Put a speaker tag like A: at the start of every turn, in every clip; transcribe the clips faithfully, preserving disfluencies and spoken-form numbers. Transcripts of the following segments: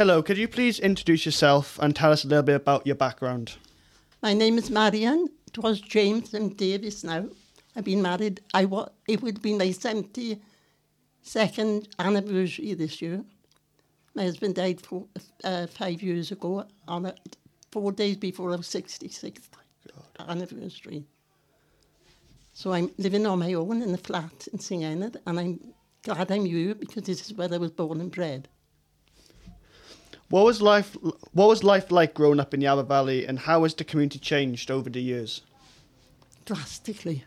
A: Hello, could you please introduce yourself and tell us a little bit about your background?
B: My name is Marian. It was James and Davis now. I've been married. I wa- It would be my seventy-second anniversary this year. My husband died four, uh, five years ago, on a, four days before our sixty-sixth God. anniversary. So I'm living on my own in a flat in St Enid, and I'm glad I'm here because this is where I was born and bred.
A: What was life What was life like growing up in Yarra Valley, and how has the community changed over the years?
B: Drastically.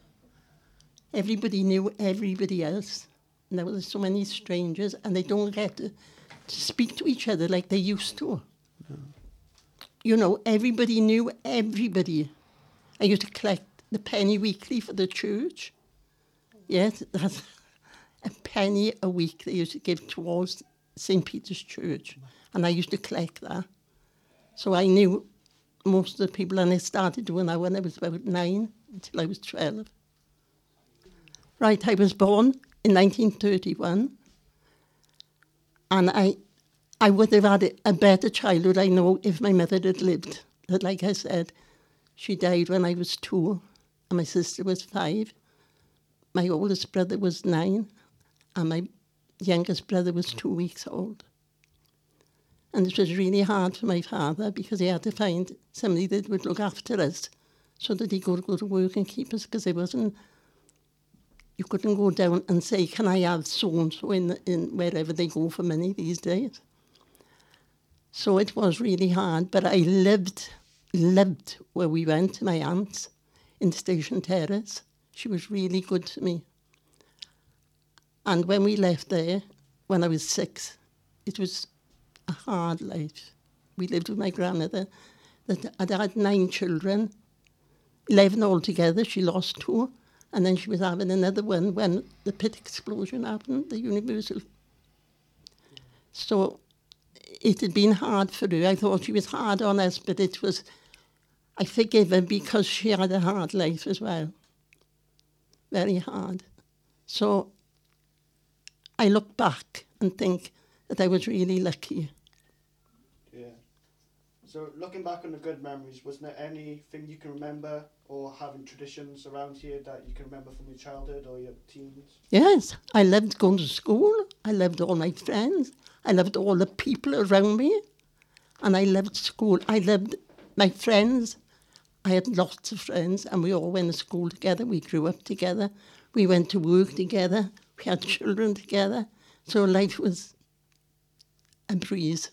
B: Everybody knew everybody else. And there were so many strangers, and they don't get to, to speak to each other like they used to. No. You know, everybody knew everybody. I used to collect the penny weekly for the church. Yes, that's a penny a week they used to give towards Saint Peter's Church. And I used to collect that. So I knew most of the people, and I started doing that when I was about nine until I was twelve. Right, I was born in nineteen thirty-one, and I I would have had a better childhood, I know, if my mother had lived. But like I said, she died when I was two, and my sister was five. My oldest brother was nine, and my youngest brother was two weeks old. And it was really hard for my father because he had to find somebody that would look after us so that he could go to work and keep us, because there wasn't, you couldn't go down and say, can I have so-and-so in, in wherever they go for money these days. So it was really hard, but I lived, lived where we went to my aunt's in Station Terrace. She was really good to me. And when we left there, when I was six, it was a hard life. We lived with my grandmother that had had nine children, eleven altogether. She lost two, and then she was having another one when the pit explosion happened, the Universal. So it had been hard for her. I thought she was hard on us, but it was, I forgive her because she had a hard life as well. Very hard. So I look back and think that I was really lucky.
A: Yeah. So looking back on the good memories, was there anything you can remember, or having traditions around here that you can remember from your childhood or your teens?
B: Yes, I loved going to school. I loved all my friends. I loved all the people around me. And I loved school. I loved my friends. I had lots of friends, and we all went to school together. We grew up together. We went to work together. We had children together. So life was a breeze.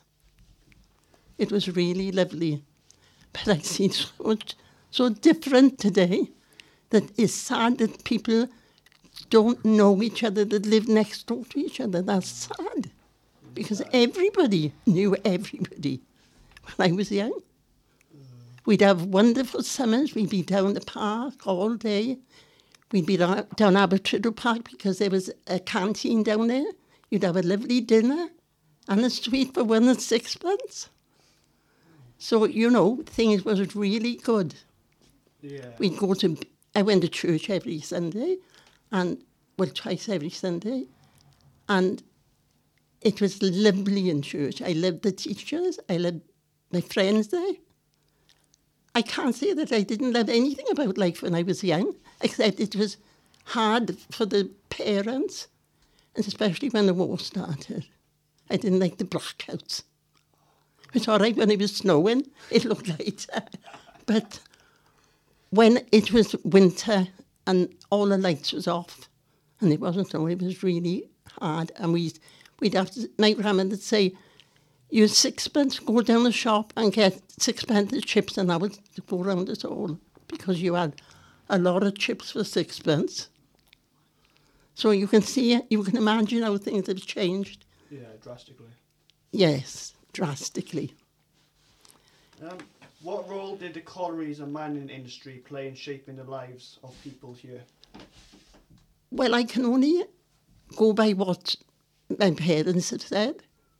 B: It was really lovely. But I see so much, so different today that it's sad that people don't know each other, that live next door to each other. That's sad. Because everybody knew everybody when I was young. We'd have wonderful summers. We'd be down the park all day. We'd be down, down Abertridge Park because there was a canteen down there. You'd have a lovely dinner and a sweet for one and sixpence. So, you know, things was really good.
A: Yeah.
B: We'd go to, I went to church every Sunday, and, well, twice every Sunday. And it was lovely in church. I loved the teachers. I loved my friends there. I can't say that I didn't love anything about life when I was young, except it was hard for the parents, and especially when the war started. I didn't like the blackouts. It was all right when it was snowing, it looked lighter. But when it was winter and all the lights was off, and it wasn't snow, it was really hard. And we'd, we'd have to, my grandmother would say, use sixpence, go down the shop and get sixpence of chips, and I would go around us all because you had a lot of chips for sixpence. So you can see, you can imagine how things have changed.
A: Yeah, drastically.
B: Yes, drastically.
A: Um, what role did the collieries and mining industry play in shaping the lives of people here?
B: Well, I can only go by what my parents have said.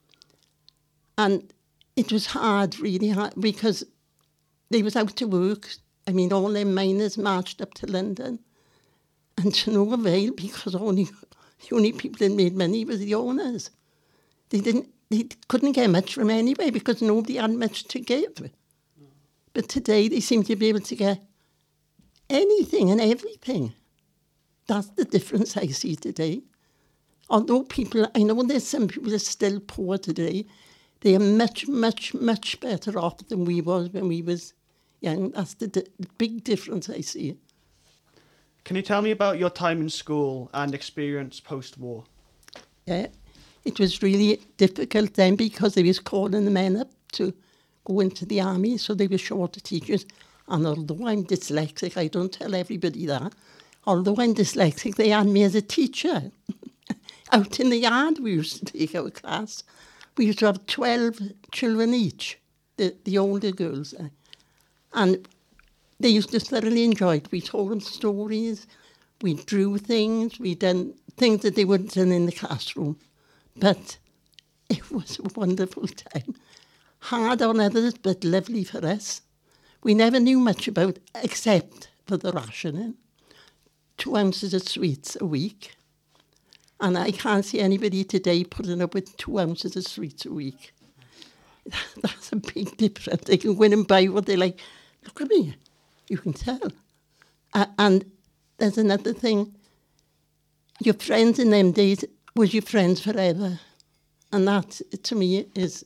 B: And it was hard, really hard, because they was out to work. I mean, all them miners marched up to London. And to no avail, because only, the only people that made money was the owners. They didn't, they couldn't get much from anyway because nobody had much to give. Mm. But today they seem to be able to get anything and everything. That's the difference I see today. Although people, I know there's some people that are still poor today, they are much, much, much better off than we was when we was young. That's the, di- the big difference I see.
A: Can you tell me about your time in school and experience post-war?
B: Yeah, it was really difficult then because they was calling the men up to go into the army, so they were short of teachers. And although I'm dyslexic, I don't tell everybody that, although I'm dyslexic, they had me as a teacher. Out in the yard, we used to take our class. We used to have twelve children each, the, the older girls. Uh, and they used to thoroughly enjoy it. We told them stories, we drew things, we done things that they wouldn't done in the classroom. But it was a wonderful time. Hard on others, but lovely for us. We never knew much about, except for the rationing. Two ounces of sweets a week. And I can't see anybody today putting up with two ounces of sweets a week. That's a big difference. They can go in and buy what they like. Look at me. You can tell. Uh, and there's another thing. Your friends in them days was your friends forever. And that, to me, is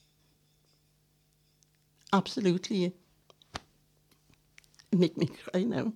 B: absolutely... It make me cry now.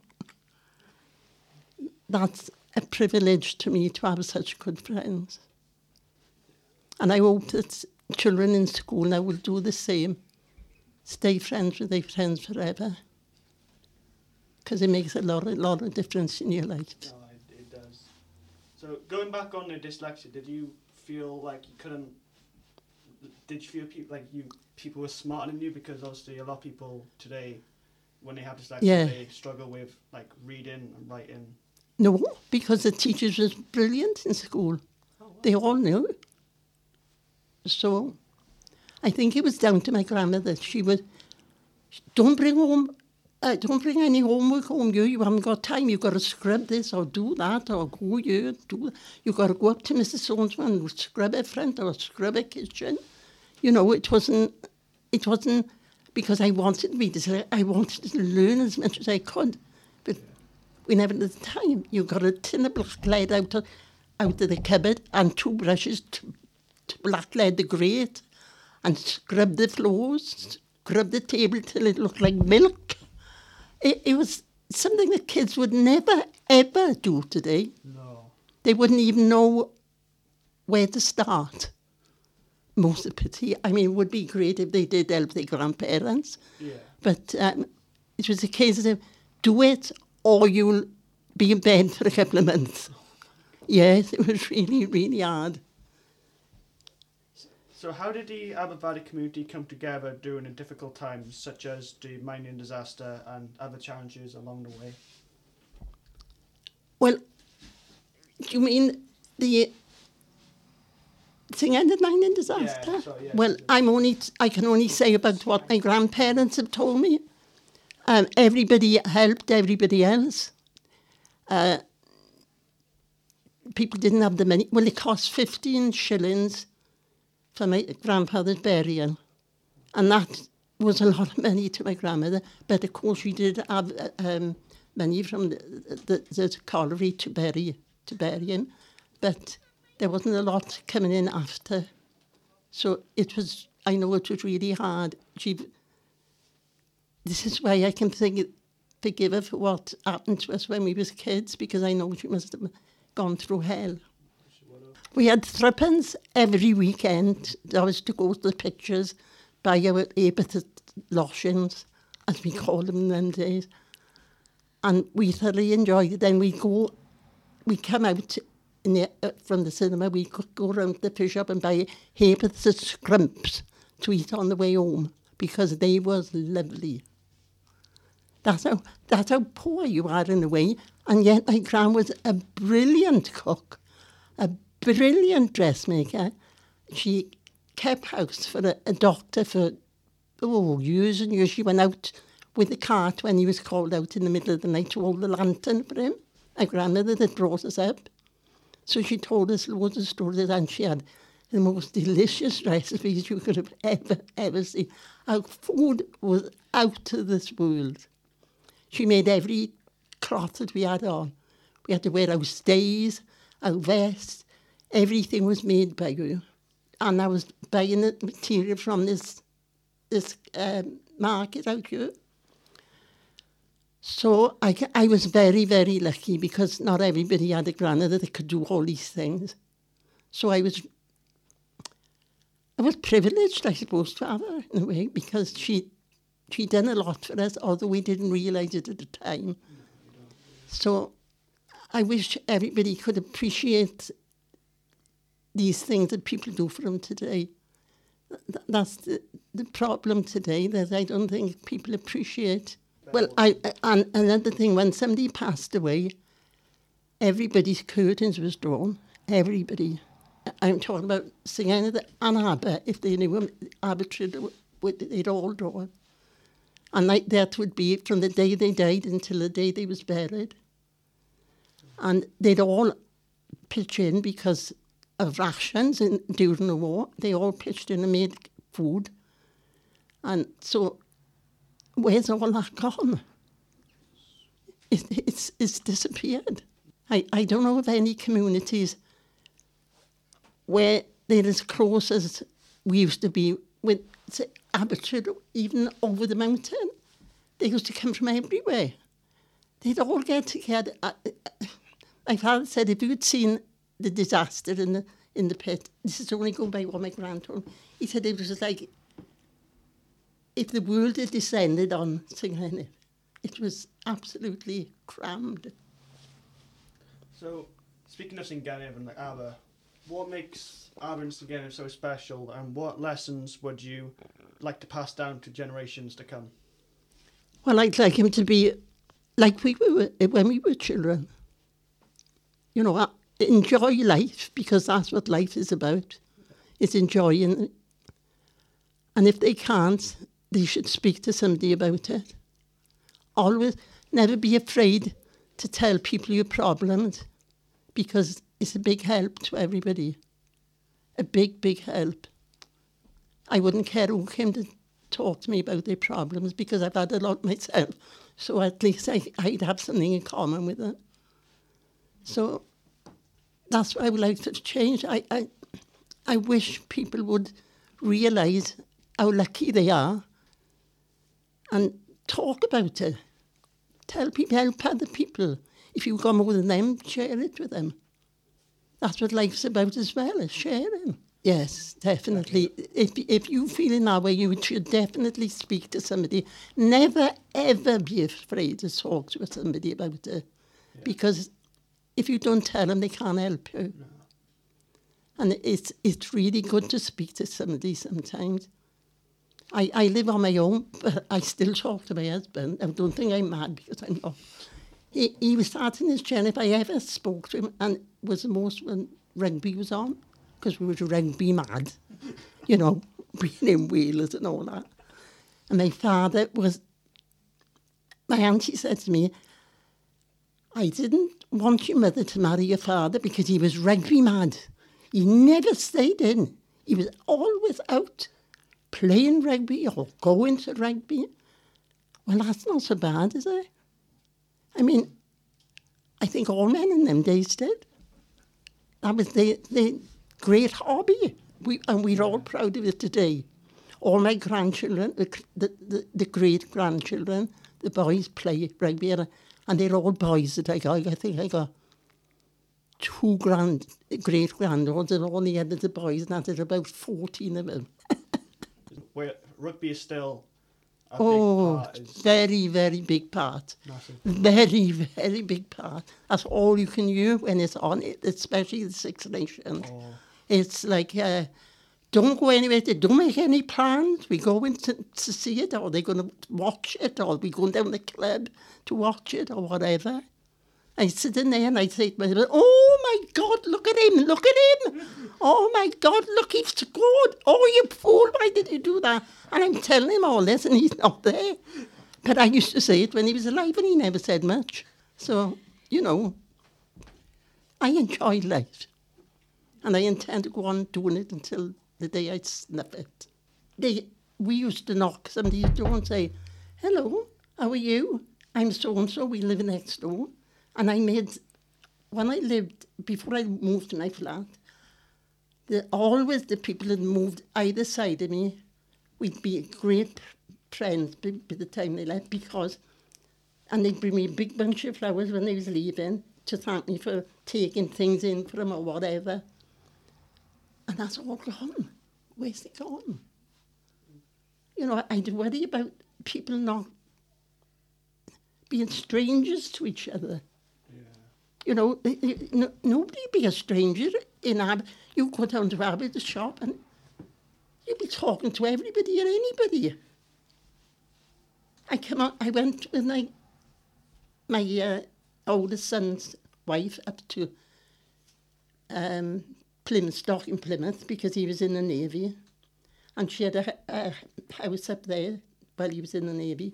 B: That's a privilege to me to have such good friends. And I hope that children in school now will do the same. Stay friends with their friends forever. Because it makes a lot, a lot of difference in your life.
A: No, it, it does. So going back on the dyslexia, did you feel like you couldn't, did you feel people like you people were smarter than you? Because obviously a lot of people today, when they have dyslexia, yeah. they struggle with like reading and writing.
B: No, because the teachers was brilliant in school. Oh, wow. They all knew. So, I think it was down to my grandmother. She would, don't bring home, uh, don't bring any homework home. You, you haven't got time. You've got to scrub this or do that or go here, do that. You've got to go up to Missus So-and-so and scrub her front or scrub her kitchen. You know, it wasn't, it wasn't because I wanted to be this. I wanted to learn as much as I could. But we never had the time. You got a tin of black lead out of, out of the cupboard and two brushes to, to black lead the grate and scrub the floors, scrub the table till it looked like milk. It, it was something that kids would never, ever do today.
A: No.
B: They wouldn't even know where to start. Most of the pity. I mean, it would be great if they did help their grandparents.
A: Yeah.
B: But um, it was a case of do it or you'll be in bed for a couple of months. Yes, it was really, really hard.
A: So how did the Aberthe Valley community come together during the difficult times, such as the mining disaster and other challenges along the way?
B: Well, do you mean the thing ended mining disaster?
A: Yeah, so, yeah,
B: well, I'm only, I can only say about what my grandparents have told me. Um, everybody helped everybody else. Uh, people didn't have the money. Well, it cost fifteen shillings for my grandfather's burial. And that was a lot of money to my grandmother. But of course, she did have uh, um, money from the, the, the colliery to bury, to bury him. But there wasn't a lot coming in after. So it was, I know it was really hard. She... This is why I can think, forgive her for what happened to us when we was kids, because I know she must have gone through hell. We had threepence every weekend. That was to go to the pictures, buy our Aberthe loshins, as we called them in them days. And we thoroughly enjoyed it. Then we go, we come out in the, uh, from the cinema, we could go around the fish shop and buy Aberthe scrumps to eat on the way home, because they was lovely. That's how, that's how poor you are in a way. And yet my gran was a brilliant cook, a brilliant dressmaker. She kept house for a, a doctor for, oh, years and years. She went out with the cart when he was called out in the middle of the night to hold the lantern for him. My grandmother that brought us up. So she told us loads of stories, and she had the most delicious recipes you could have ever, ever seen. Our food was out of this world. She made every cloth that we had on. We had to wear our stays, our vests. Everything was made by her. And I was buying the material from this, this um, market out here. So I, I was very, very lucky because not everybody had a grandmother that could do all these things. So I was I was privileged, I suppose, to have her in a way, because she she done a lot for us, although we didn't realise it at the time. So I wish everybody could appreciate these things that people do for them today. Th- that's the, the problem today, that I don't think people appreciate. Well, I and another thing, when somebody passed away, everybody's curtains was drawn. Everybody. I'm talking about singing the Ann Arbor, if they knew him, arbitrary, they'd all drawn. And like that would be from the day they died until the day they was buried. And they'd all pitch in because of rations in, during the war. They all pitched in and made food. And so, where's all that gone? It, it's, it's disappeared. I, I don't know of any communities where they're as close as we used to be with, say, Abbotsford, even over the mountain. They used to come from everywhere. They'd all get together. I, I, my father said, if you had seen the disaster in the in the pit, this is only going by what my grand told me, he said it was like if the world had descended on Singlennet. It was absolutely crammed.
A: So, speaking of Singlennet and like Aber, what makes Aber and Singlennet so special, and what lessons would you like to pass down to generations to come?
B: Well, I'd like him to be like we were when we were children. You know, enjoy life, because that's what life is about. It's enjoying it. And if they can't, they should speak to somebody about it. Always, never be afraid to tell people your problems, because it's a big help to everybody. A big, big help. I wouldn't care who came to talk to me about their problems, because I've had a lot myself. So at least I, I'd have something in common with them. So that's what I would like to change. I, I, I wish people would realise how lucky they are and talk about it. Tell people, help other people. If you've got more than them, share it with them. That's what life's about as well, is sharing. Yes, definitely. If if you feel in that way, you should definitely speak to somebody. Never, ever be afraid to talk to somebody about it. Yeah. Because if you don't tell them, they can't help you. No. And it's it's really good to speak to somebody sometimes. I, I live on my own, but I still talk to my husband. I don't think I'm mad, because I'm not. He, he was starting his channel. If I ever spoke to him, and it was the most when rugby was on, because we were rugby mad, you know, being in Wales and all that. And my father was, my auntie said to me, I didn't want your mother to marry your father because he was rugby mad. He never stayed in. He was always out playing rugby or going to rugby. Well, that's not so bad, is it? I mean, I think all men in them days did. That was their, their great hobby. We, and we're all proud of it today. All my grandchildren, the, the, the, the great-grandchildren, the boys play rugby, and they're all boys that I got. I think I got two grand, great-granddaughters, and all the others are boys, and there's about fourteen of them.
A: Where rugby is still a
B: oh,
A: big part. Is
B: very, very big part.
A: Massive.
B: Very, very big part. That's all you can hear when it's on, especially the Six Nations. Oh. It's like, uh, don't go anywhere, they don't make any plans. We go in to, to see it, or they're going to watch it, or we go down the club to watch it, or whatever. I sit in there and I say to myself, oh my God, look at him, look at him. Oh my God, look, he scored. Oh, you fool, why did you do that? And I'm telling him all this and he's not there. But I used to say it when he was alive and he never said much. So, you know, I enjoy life. and I intend to go on doing it until the day I snuff it. They, we used to knock somebody's door and say, hello, how are you? I'm so-and-so, we live next door. And I made, when I lived, before I moved to my flat, the, always the people that moved either side of me, we'd be great friends by, by the time they left, because, and they'd bring me a big bunch of flowers when they was leaving to thank me for taking things in for them or whatever. And that's all gone. Where's it gone? You know, I'd worry about people not being strangers to each other. Yeah. You know, no, nobody be a stranger in Ab. You go down to Abbott's shop and you'd be talking to everybody and anybody. I come on, I went with my, my uh, oldest son's wife up to um, Plymouth, Dock in Plymouth, because he was in the Navy. And she had a, a house up there while he was in the Navy.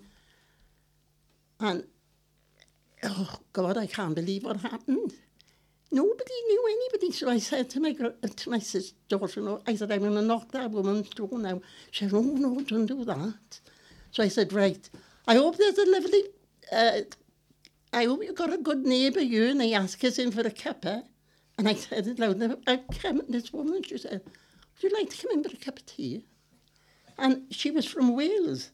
B: And, oh, God, I can't believe what happened. Nobody knew anybody. So I said to my to my sister, daughter-in-law, I said, I'm going to knock that woman's door now. She said, oh, no, don't do that. So I said, right, I hope there's a lovely, uh, I hope you've got a good neighbour, you. And they asked us in for a cuppa. And I said it loud, I came at this woman, she said, would you like to come in for a cup of tea? And she was from Wales.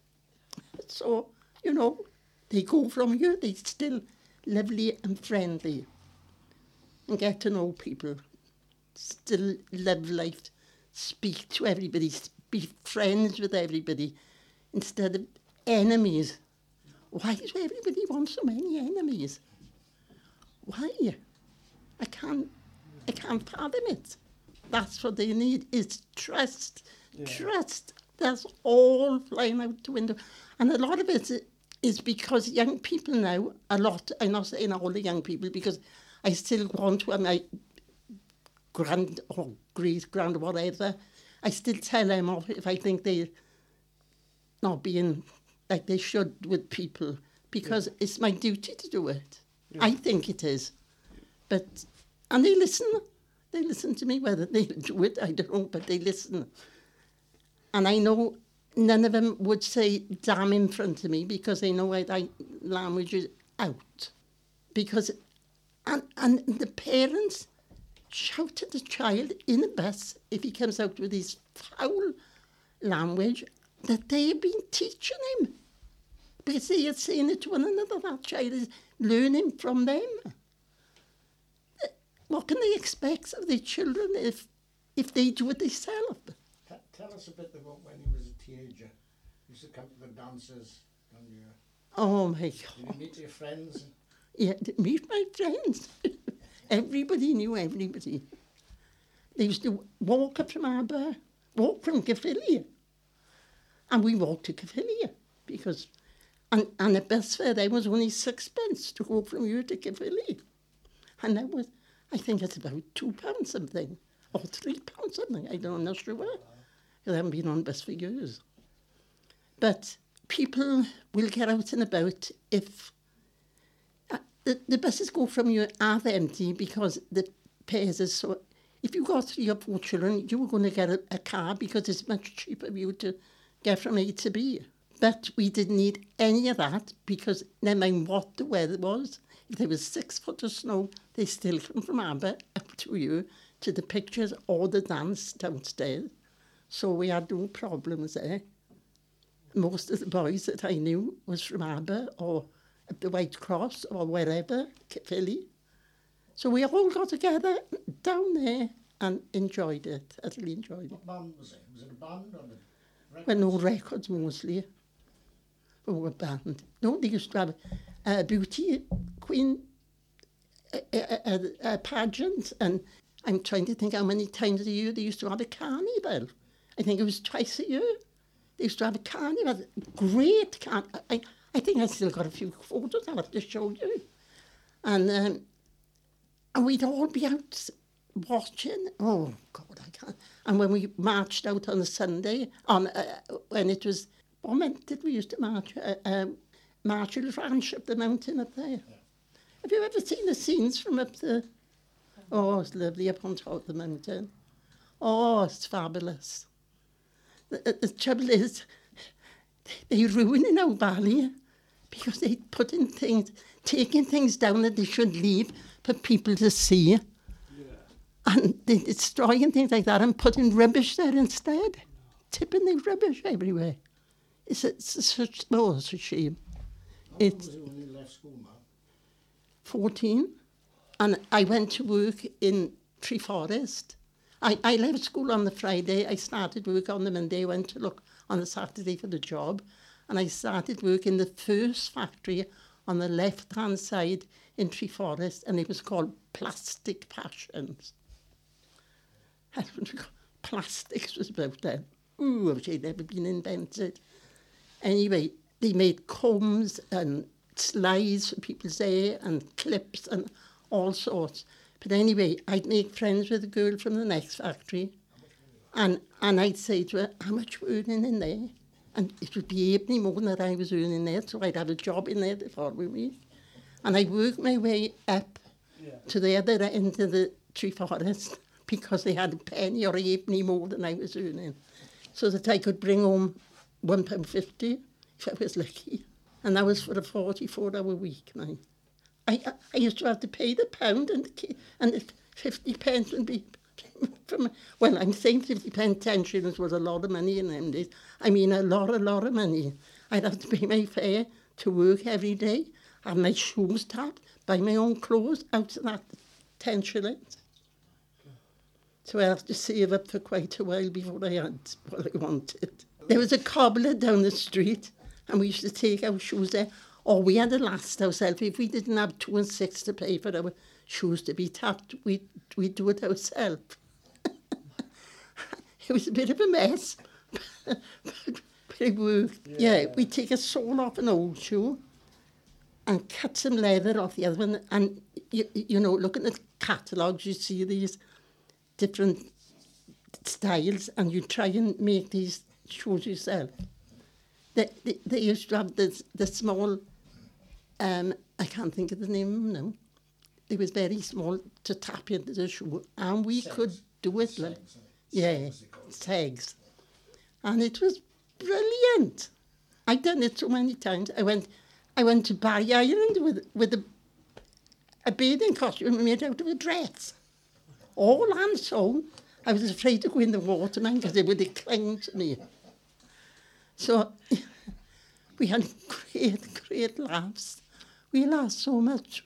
B: So, you know, they go from you, they're still lovely and friendly. And get to know people. Still love life. Speak to everybody. Be friends with everybody. Instead of enemies. Why does everybody want so many enemies? Why? I can't, I can't fathom it. That's what they need, is trust. Yeah. Trust. That's all flying out the window. And a lot of it is because young people now, a lot, I'm not saying all the young people, because I still want to, and my grand or great grand or whatever, I still tell them off if I think they're not being like they should with people, because yeah. It's my duty to do it. Yeah. I think it is. But, and they listen. They listen to me, whether they do it, I don't know, but they listen. And I know none of them would say damn in front of me, because they know where that language is out. Because, and, and the parents shout at the child in the bus if he comes out with his foul language that they've been teaching him. Because they are saying it to one another, that child is learning from them. What can they expect of their children if if they do it themselves?
C: Tell us a bit about when you was a teenager. You used to come to the dances. And you,
B: oh, my God.
C: Did you meet your friends?
B: Yeah, meet my friends. Everybody knew everybody. They used to walk up from Arbor, walk from Caerphilly. And we walked to Caerphilly because, and, and the bus fare there was only sixpence to go from here to Caerphilly. And that was, I think it's about two pounds something, or three pounds something, I don't know, I'm not sure where. I haven't been on bus for years. But people will get out and about if uh, the, the buses go from you half empty because the fares are so... If you got three or four children, you were going to get a, a car because it's much cheaper for you to get from A to B. But we didn't need any of that because no matter what the weather was, if there was six foot of snow, they still come from Arbor up to you to the pictures or the dance downstairs. So we had no problems there. Most of the boys that I knew was from Arbor or at the White Cross or wherever, Caerphilly. So we all got together down there and enjoyed it, utterly enjoyed it.
C: What band was it? Was it a band or a records?
B: Well, no, records mostly. Oh, a band. No, they used to have a beauty queen a, a, a, a pageant, and I'm trying to think how many times a year they used to have a carnival. I think it was twice a year. They used to have a carnival, great carnival. I, I think I still got a few photos I'll have to show you. And, um, and we'd all be out watching. Oh, God, I can't. And when we marched out on a Sunday, on uh, when it was, what month did we used to march? Uh, um, Marshall Ranch up the mountain up there. Yeah. Have you ever seen the scenes from up the Oh, it's lovely up on top of the mountain. Oh, it's fabulous. The, the, the trouble is, they're ruining our valley because they're putting things, taking things down that they should leave for people to see.
A: Yeah.
B: And they're destroying things like that and putting rubbish there instead. Tipping the rubbish everywhere. It's, a, it's a such, oh, it's a shame.
C: How long
B: It's
C: was it when you left school, Mum?
B: fourteen. And I went to work in Treforest. I, I left school on the Friday. I started work on the Monday. I went to look on the Saturday for the job. And I started work in the first factory on the left-hand side in Treforest. And it was called Plastic Passions. Plastics was about then. Ooh, I wish they'd never been invented. Anyway, they made combs and slides for people's hair and clips and all sorts. But anyway, I'd make friends with a girl from the next factory, and, and I'd say to her, how much we're earning in there? And it would be eight more than that I was earning there, so I'd have a job in there the following week. And I worked my way up
A: Yeah.
B: to the other end of the Treforest because they had a penny or a halfpenny more than I was earning, so that I could bring home one pound fifty if I was lucky. And that was for a forty-four hour week, man. I, I, I used to have to pay the pound and the, and the fifty pence would be from, well, I'm saying fifty pence, ten shillings was a lot of money in them days. I mean, a lot, a lot of money. I'd have to pay my fare to work every day, have my shoes tapped, buy my own clothes out of that ten shillings. So I had to save up for quite a while before I had what I wanted. There was a cobbler down the street, and we used to take our shoes there. Or we had to last ourselves. If we didn't have two and six to pay for our shoes to be tapped, we'd, we'd do it ourselves. It was a bit of a mess, but, but it worked. Yeah, yeah, we'd take a sole off an old shoe and cut some leather off the other one. And, you, you know, looking at the catalogues, you see these different styles, and you try and make these shoes yourself. They, they, they used to have the, the small, um, I can't think of the name of them now. It was very small to tap into the shoe, and we
C: Segs.
B: could do it. Like,
C: Segs,
B: yeah,
C: Segs, they call it.
B: segs. And it was brilliant. I'd done it so many times. I went I went to Barry Island with, with a, a bathing costume made out of a dress. All hand sewn. I was afraid to go in the water, man, because they would have clung to me. So we had great, great laughs. We laughed so much.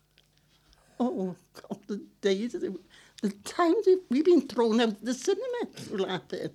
B: Oh, God, the days, the, the times we've been thrown out of the cinema for laughing.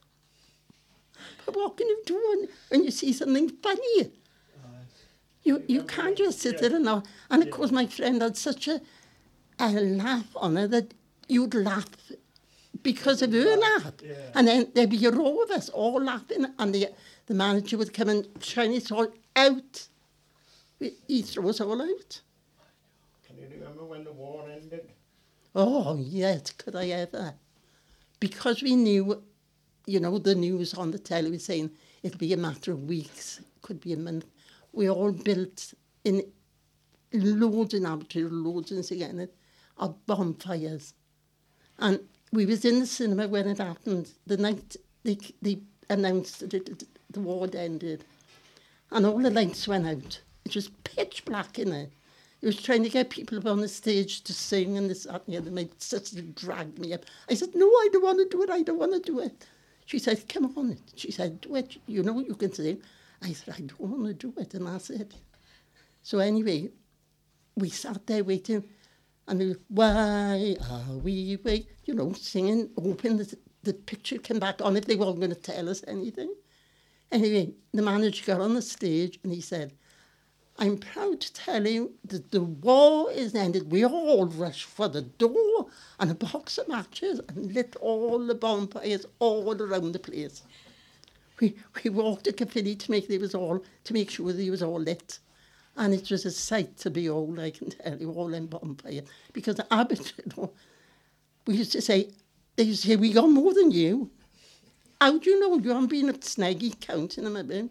B: But what can you do when, when you see something funny? You you can't just sit there and laugh. And of course, my friend had such a, a laugh on her that you'd laugh because of her laugh.
A: Yeah.
B: And then there'd be a row of us all laughing, and the, the manager would come and shine us all out. He'd throw us all out.
C: Can you remember when the war ended?
B: Oh, yes, could I ever. Because we knew, you know, the news on the telly was saying it'll be a matter of weeks, could be a month. We all built in loads in Aberdeen, loads in Skegness, of bonfires. And we was in the cinema when it happened, the night they, they announced that it, the war had ended. And all the lights went out. It was pitch black in there. It was trying to get people up on the stage to sing and this, that, and the other. My sister dragged me up. I said, no, I don't want to do it, I don't want to do it. She said, come on. She said, do it, you know you can sing. I said, I don't want to do it, and that's it. So anyway, we sat there waiting, and we were, why are we waiting? You know, singing, hoping that the picture came back on if they weren't going to tell us anything. Anyway, the manager got on the stage, and he said, I'm proud to tell you that the war is ended. We all rushed for the door and a box of matches and lit all the bonfires all around the place. We we walked to Caerphilly to make they was all to make sure they was all lit, and it was a sight to behold. I can tell you, all them bonfires. Because Abbott, you know, we used to say, they used to say, we got more than you. How do you know you haven't been at Snaggy counting them a bit?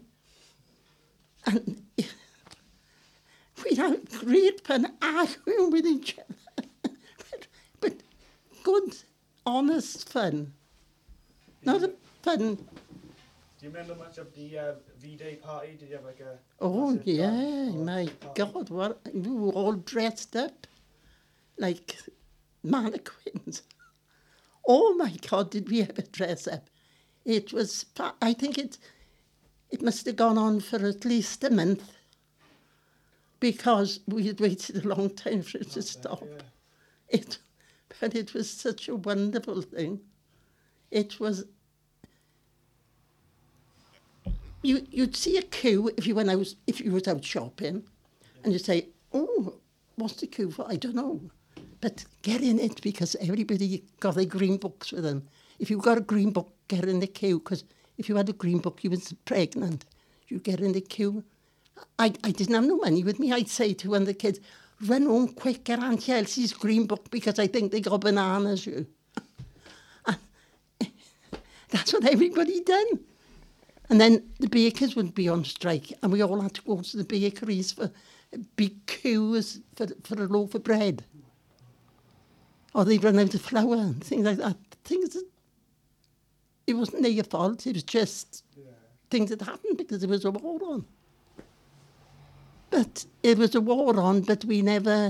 B: And we'd have great fun arguing with each other. but, but good, honest fun. Not a fun.
A: Do you remember much of the uh, V-Day party? Did you have like a...
B: Oh,
A: massive
B: yeah,
A: dance or
B: my
A: party?
B: God, what, we were all dressed up like mannequins. Oh, my God, did we ever dress up. It was, fa- I think it, it must have gone on for at least a month because we had waited a long time for it to stop.
A: Yeah.
B: It, but it was such a wonderful thing. It was... You, you'd see a queue if you went out, if you was out shopping, and you'd say, oh, what's the queue for? I don't know. But get in it because everybody got their green books with them. If you got a green book, get in the queue, because if you had a green book, you was pregnant. You get in the queue. I, I didn't have no money with me. I'd say to one of the kids, run home quick, get Auntie Elsie's green book because I think they got bananas, you. That's what everybody done. And then the bakers would be on strike and we all had to go to the bakeries for big queues for, for a loaf of bread. Or they'd run out of flour and things like that. Things that, it wasn't their fault, it was just
A: Yeah.
B: things that happened because there was a war on. But it was a war on, but we never...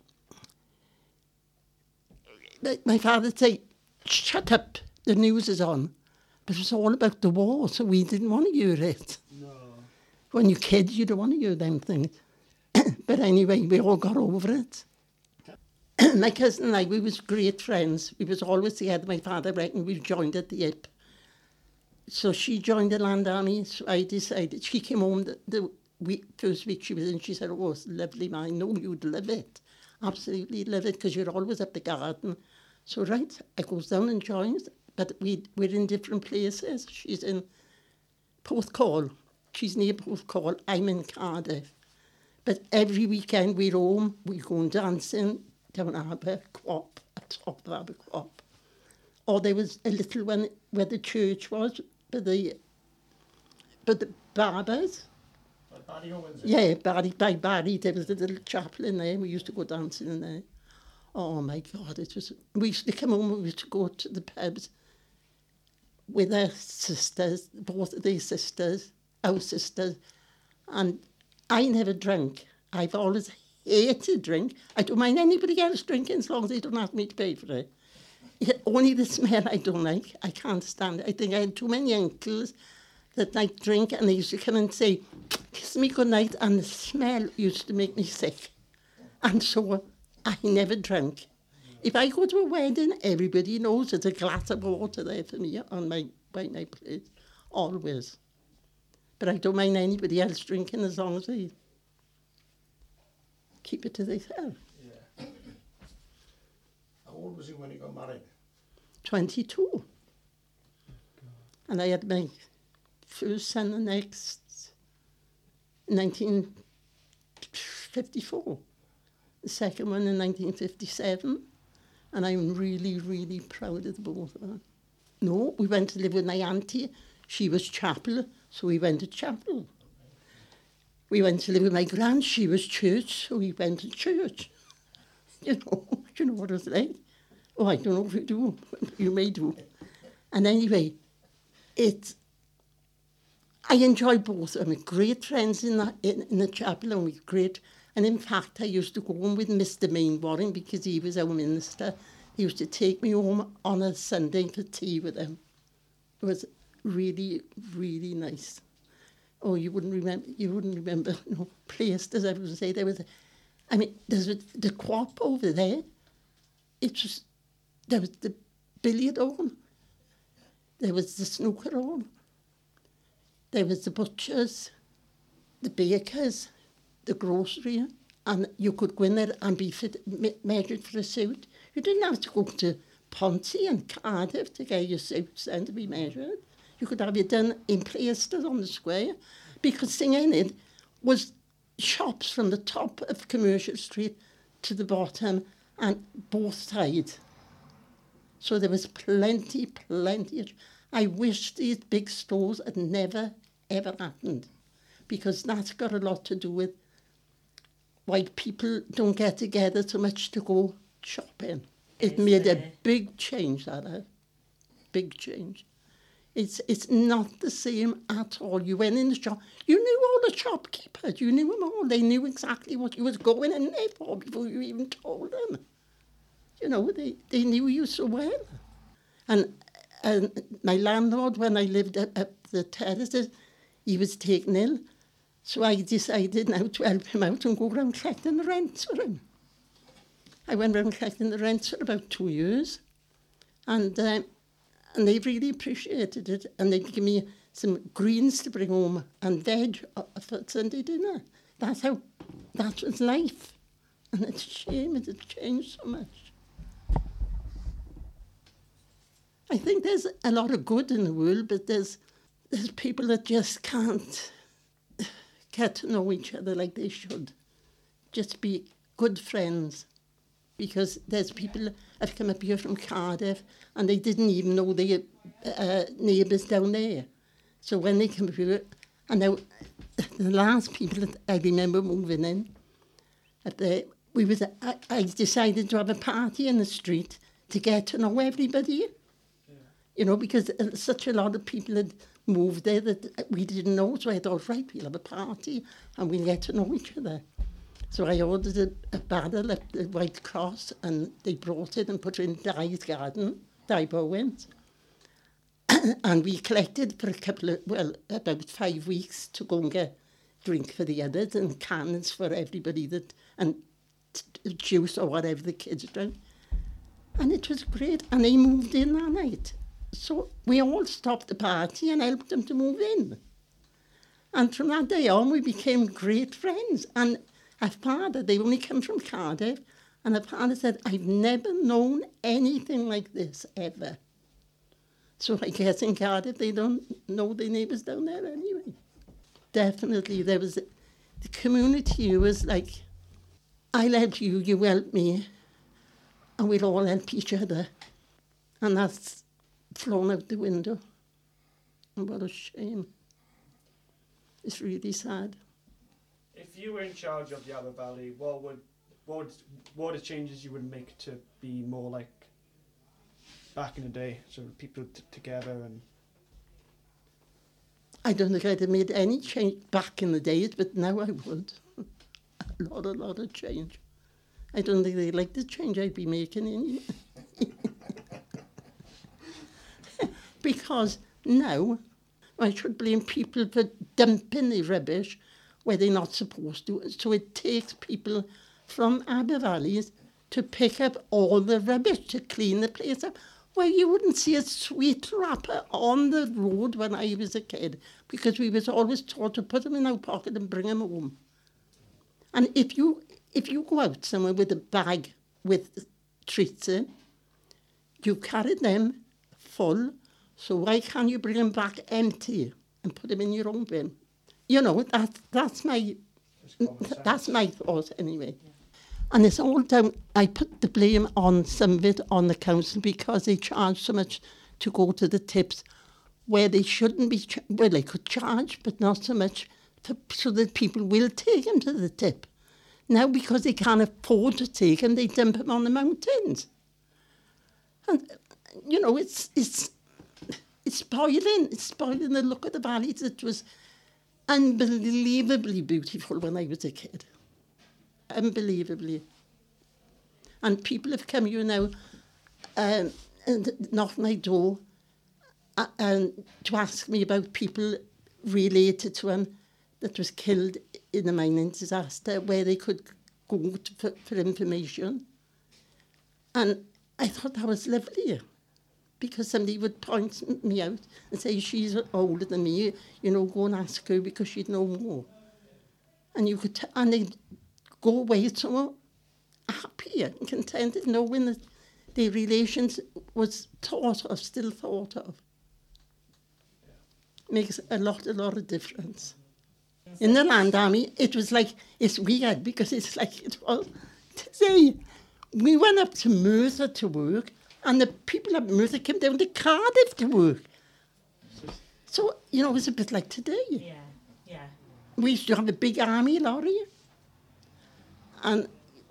B: My father would say, shut up, the news is on. But it was all about the war, so we didn't want to hear it.
A: No.
B: When you're kids, you don't want to hear them things. But anyway, we all got over it. My cousin and I, we was great friends. We was always together. My father reckoned we joined at the hip. So she joined the Land Army, so I decided, she came home the, the week, first week she was in, she said, oh, it's lovely, man, I know you'd love it. Absolutely love it, because you're always up the garden. So right, I goes down and joins, but we, we're in different places. She's in Porthcawl. She's near Porthcawl. I'm in Cardiff. But every weekend we're home. We go and dancing down Aberquop, at top of Aberquop. Or there was a little one where the church was, but the, but the barbers.
C: Like Barry Owens.
B: Yeah, Barry, by Barry, there was a little chapel in there. We used to go dancing in there. Oh, my God, it was... We used to come home and we used to go to the pubs with their sisters, both of their sisters, our sisters. And I never drank. I've always hated drink. I don't mind anybody else drinking as long as they don't ask me to pay for it. Yeah, only the smell I don't like. I can't stand it. I think I had too many uncles that like drink and they used to come and say, kiss me good night, and the smell used to make me sick. And so I never drank. If I go to a wedding, everybody knows there's a glass of water there for me on my, by my plate, always. But I don't mind anybody else drinking as long as they keep it to themselves.
C: Yeah. How old was he when he got married?
B: twenty-two. And I had my first son the next, nineteen fifty-four. The second one in nineteen fifty-seven. And I'm really, really proud of the both of them. No, we went to live with my auntie. She was chapel, so we went to chapel. We went to live with my grand. She was church, so we went to church. You know, you know what it's like. Oh, I don't know if you do. You may do. And anyway, it... I enjoyed both of them. Great friends in the, in, in the chapel, and we great... And in fact, I used to go home with Mister Mainwaring because he was our minister. He used to take me home on a Sunday for tea with him. It was really, really nice. Oh, you wouldn't remember, you wouldn't remember, no place, as I would say. There was, a, I mean, there's a, the co-op over there. It was, there was the billiard hall. There was the snooker hall. There was the butchers, the bakers, the grocery, and you could go in there and be fit, me- measured for a suit. You didn't have to go to Ponty and Cardiff to get your suits and to be measured. You could have it done in places on the square, because thing in it was shops from the top of Commercial Street to the bottom and both sides. So there was plenty, plenty. Of, I wish these big stores had never, ever happened, because that's got a lot to do with why people don't get together so much to go shopping. it made a big change, that had. Big change. It's it's not the same at all. You went in the shop, you knew all the shopkeepers, you knew them all. They knew exactly what you was going in there for before you even told them. You know, they, they knew you so well. And and my landlord, when I lived up, up the terraces, he was taken ill. So I decided now to help him out and go around collecting the rents for him. I went around collecting the rents for about two years. And uh, and they really appreciated it. And they'd give me some greens to bring home and veg for Sunday dinner. That's how, that was life. And it's a shame it had changed so much. I think there's a lot of good in the world, but there's there's people that just can't get to know each other like they should. Just be good friends. Because there's people that have come up here from Cardiff and they didn't even know their uh, neighbours down there. So when they come up here, and now the last people that I remember moving in, up there, we was, I, I decided to have a party in the street to get to know everybody. Yeah. You know, because such a lot of people had moved there that we didn't know. So I thought, right, we'll have a party and we'll get to know each other. So I ordered a, a barrel at the White Cross and they brought it and put it in Di's garden, Di Bowens. And we collected for a couple of, well, about five weeks to go and get drink for the others and cans for everybody that, and t- juice or whatever the kids drank. And it was great. And they moved in that night. So we all stopped the party and helped them to move in. And from that day on, we became great friends. And her father, they only come from Cardiff, and her father said, I've never known anything like this, ever. So I guess in Cardiff, they don't know their neighbours down there anyway. Definitely, there was, the community was like, I'll help you, you help me, and we'll all help each other. And that's thrown out the window. And what a shame. It's really sad.
A: If you were in charge of the Abba Valley, what would what would, what are the changes you would make to be more like back in the day, so people t- together and...
B: I don't think I'd have made any change back in the days, but now I would. A lot, a lot of change. I don't think they'd like the change I'd be making anyway. Because now I should blame people for dumping the rubbish where they're not supposed to. So it takes people from Abba Valleys to pick up all the rubbish, to clean the place up. Well, you wouldn't see a sweet wrapper on the road when I was a kid, because we was always taught to put them in our pocket and bring them home. And if you if you go out somewhere with a bag with treats in, you carried them full, so why can't you bring them back empty and put them in your own bin? You know, that, that's my that's my thought anyway. Yeah. And it's all down, I put the blame on some of it on the council because they charge so much to go to the tips where they shouldn't be, ch- well, they could charge, but not so much for, so that people will take them to the tip. Now, because they can't afford to take them, they dump them on the mountains. And, you know, it's it's it's spoiling, it's spoiling the look of the valleys. It was unbelievably beautiful when I was a kid. Unbelievably. And people have come here now um, and knocked my door uh, and to ask me about people related to him that was killed in a mining disaster, where they could go to, for, for information. And I thought that was lovely, because somebody would point me out and say, she's older than me, you know, go and ask her because she'd know more. And you could, t- and they'd go away so happy and contented, knowing that their relations was thought of, still thought of. Makes a lot, a lot of difference. In the Land Army, it was like, it's weird, because it's like it was today. We went up to Merthyr to work, and the people at Merthyr came down to Cardiff to work. So, you know, it was a bit like today.
D: Yeah, yeah.
B: We used to have a big army lorry. And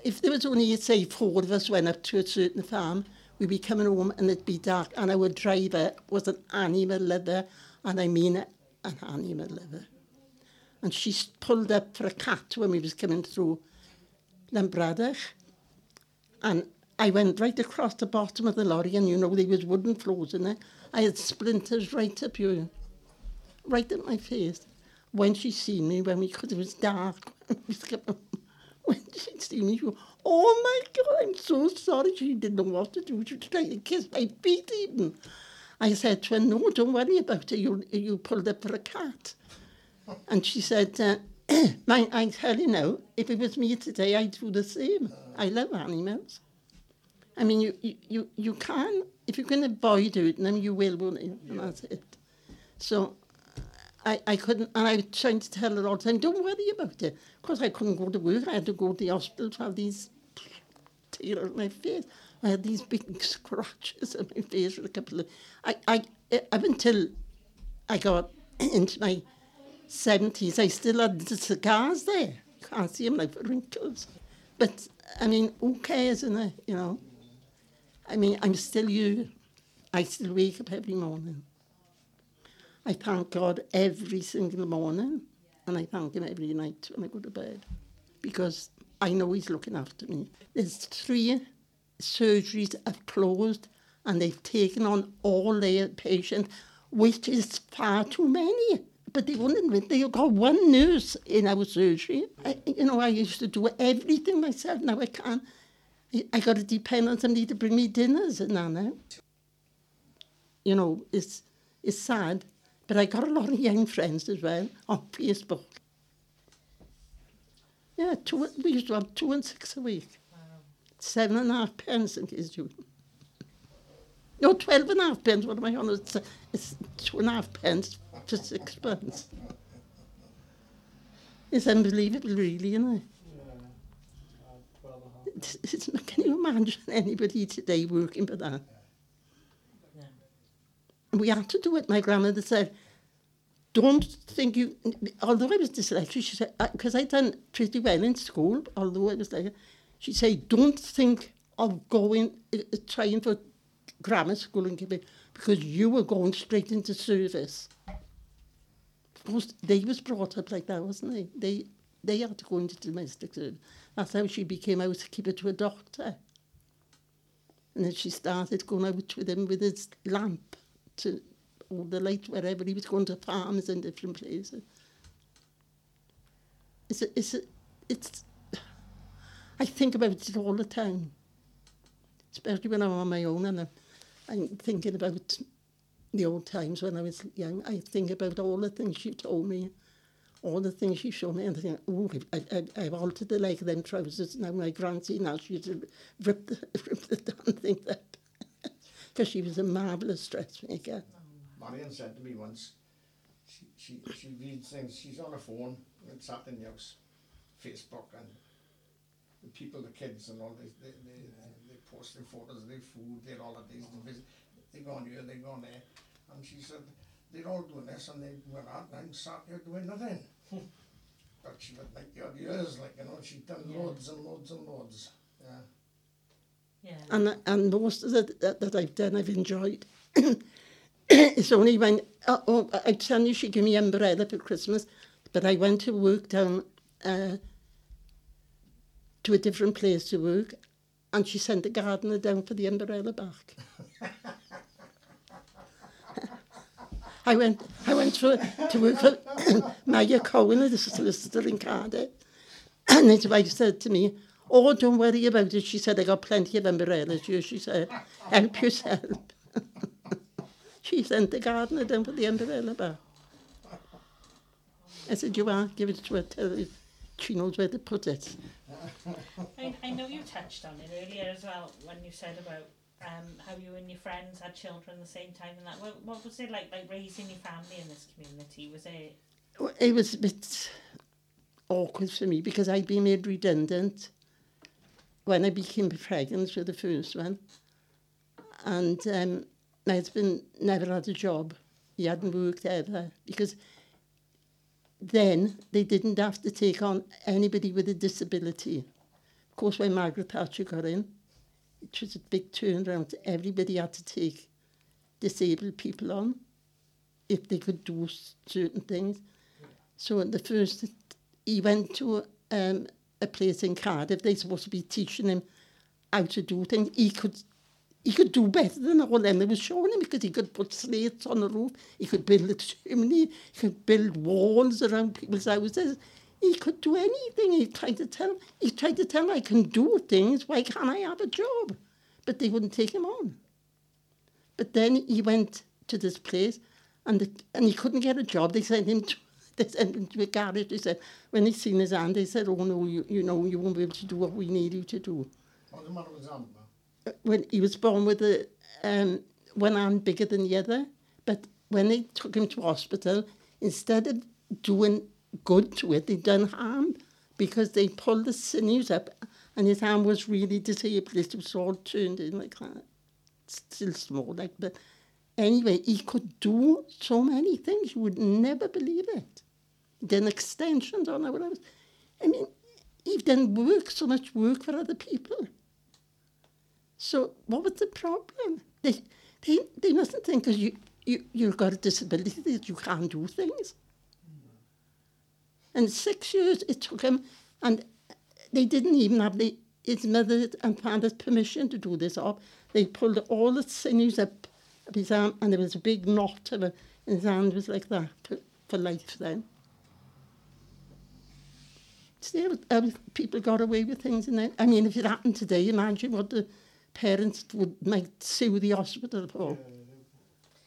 B: if there was only, say, four of us went up to a certain farm, we'd be coming home and it'd be dark, and our driver was an animal lover, and I mean an animal lover. And she pulled up for a cat when we was coming through Llambradach, and I went right across the bottom of the lorry, and you know, there was wooden floors in there. I had splinters right up here, right at my face. When she seen me, when we could, it was dark. When she seen me, she went, oh my God, I'm so sorry. She didn't know what to do. She was trying to kiss my feet even. I said to her, no, don't worry about it. You, you pulled up for a cat. And she said, uh, my, I tell you now, if it was me today, I'd do the same. I love animals. I mean, you, you, you, you can, if you can avoid hurting them, you will, won't you? And that's it. So I, I couldn't, and I was trying to tell her all the time, don't worry about it. Of course, I couldn't go to work. I had to go to the hospital to have these tears on my face. I had these big scratches on my face for a couple of... I, I, up until I got into my seventies, I still had the scars there. You can't see them like wrinkles. But, I mean, who cares, innit, you know? I mean, I'm still here. I still wake up every morning. I thank God every single morning, and I thank him every night when I go to bed, because I know he's looking after me. There's three surgeries have closed, and they've taken on all their patients, which is far too many. But they won't admit they've got one nurse in our surgery. I, you know, I used to do everything myself. Now I can't. I, I got to depend on somebody to bring me dinners and that now. You know, it's, it's sad. But I got a lot of young friends as well on Facebook. Yeah, two, we used to have two and six a week. Wow. Seven and a half pence in case you... No, twelve and a half pence, what am I on? It's, it's two and a half pence for six pence. It's unbelievable, really, isn't it?
A: Yeah. Uh, twelve and a half.
B: It's, it's, can you imagine anybody today working for that? We had to do it. My grandmother said, don't think you... Although I was dyslexic, she said, because I'd done pretty well in school, although I was like... She said, don't think of going, uh, trying for grammar school and give it, because you were going straight into service. Of course, they was brought up like that, wasn't they? They, they had to go into domestic service. That's how she became housekeeper to a doctor. And then she started going out with him with his lamp to all the light wherever he was going to farms and different places. It's a, it's a, it's. I think about it all the time, especially when I'm on my own and I'm, I'm thinking about the old times when I was young. I think about all the things she told me, all the things she showed me, and I think, oh, I, I, I've altered the leg of them trousers. Now my grandsee now she's ripped the, ripped the damn thing up. Because she was a marvellous dressmaker.
C: Marion said to me once, she, she, she reads things, she's on her phone, and sat in the house, Facebook, and the people, the kids and all, they, they, they, they post their photos of their food, their holidays, and visit, they go on here, they go on there, and she said, they're all doing this, and they went out, and I'm sat here doing nothing. But she was like the odd years, like, you know, she'd done yeah. loads and loads and loads, yeah.
B: Yeah. And and most of it that, that I've done, I've enjoyed. It's only when, oh, oh, I tell you, she gave me an umbrella for Christmas, but I went to work down uh, to a different place to work, and she sent the gardener down for the umbrella back. I went I went for, to work for Maya Cohen, the solicitor in Cardiff, and his wife said to me, oh, don't worry about it. She said, I got plenty of umbrellas here. She said, help yourself. She sent the gardener down for the umbrella back. I said, you are, give it to her, tell her she knows where to put it.
D: I, I know you touched on it earlier as well, when you said about um, how you and your friends had children at the same time and that. What, what was it like, like raising your family in this community? Was it...
B: Well, it was a bit awkward for me because I'd been made redundant when I became pregnant with the first one. And um, my husband never had a job. He hadn't worked ever because then they didn't have to take on anybody with a disability. Of course, when Margaret Thatcher got in, it was a big turnaround. Everybody had to take disabled people on if they could do certain things. So the first, he went to um, a place in Cardiff. They're supposed to be teaching him how to do things. He could he could do better than all them they were showing him, because he could put slates on the roof, he could build a chimney, he could build walls around people's houses. He could do anything. He tried to tell he tried to tell him, I can do things, why can't I have a job? But they wouldn't take him on. But then he went to this place, and the, and he couldn't get a job. They sent him to they sent him to a garage. They said, when they seen his hand, they said, oh no, you, you know, you won't be able to do what we need you to do.
C: What's the matter with his hand, man?
B: When he was born with a, um, one hand bigger than the other, but when they took him to hospital, instead of doing good to it, they done harm, because they pulled the sinews up and his hand was really disabled. It was all turned in like that. It's still small, like, but anyway, he could do so many things. You would never believe it. He done extensions on our house. I mean, he done work, so much work for other people. So what was the problem? They they, they mustn't think because you, you, you've got a disability that you can't do things. And six years it took him, and they didn't even have the, his mother and father's permission to do this up. They pulled all the sinews up of his arm, and there was a big knot of it, and his hand was like that for, for life then. Still, uh, people got away with things. And then, I mean, if it happened today, imagine what the parents would might sue the hospital for.
C: Yeah,